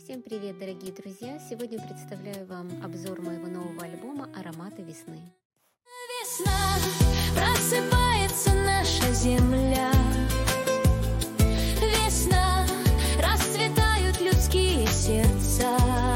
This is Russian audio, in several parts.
Всем привет, дорогие друзья! Сегодня представляю вам обзор моего нового альбома «Ароматы весны». Весна, просыпается наша земля. Весна, расцветают людские сердца.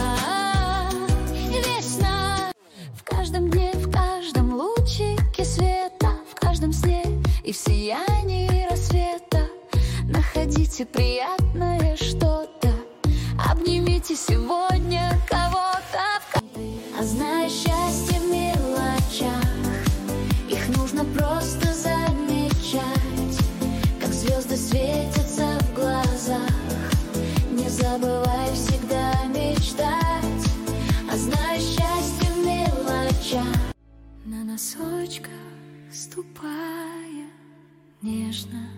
Весна, в каждом дне, в каждом лучике света, в каждом сне и в сиянии рассвета находите приятное что-то. Обнимите сегодня кого-то. А знаешь, счастье в мелочах, их нужно просто замечать, как звезды светятся в глазах. Не забывай всегда мечтать. А знаешь, счастье в мелочах. На носочках ступая нежно,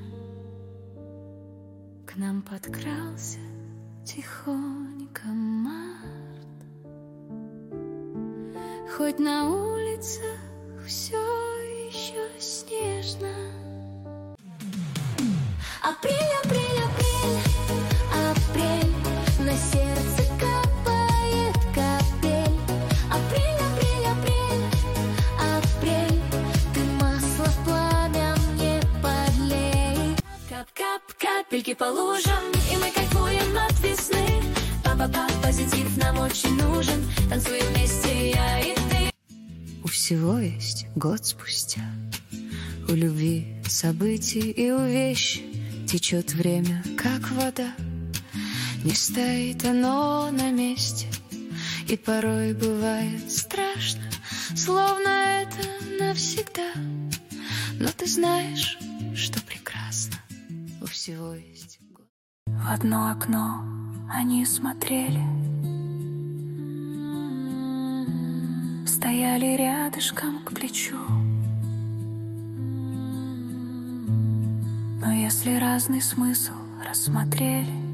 к нам подкрался тихонько март. Хоть на улицах все еще снежно. Апрель, апрель, апрель, апрель, на сердце капает капель. Апрель, апрель, апрель, апрель, ты масло в пламя мне подлей. Кап-кап, капельки по лужам, и мы кайфуем от весны. Па-па-па, позитив нам очень нужен. Танцуем вместе я и ты. У всего есть год спустя. У любви событий и у вещи течет время, как вода. Не стоит оно на месте, и порой бывает страшно, словно это навсегда. Но ты знаешь, что прекрасно. У всего есть год. В одно окно они смотрели, стояли рядышком к плечу. Но если разный смысл рассмотрели,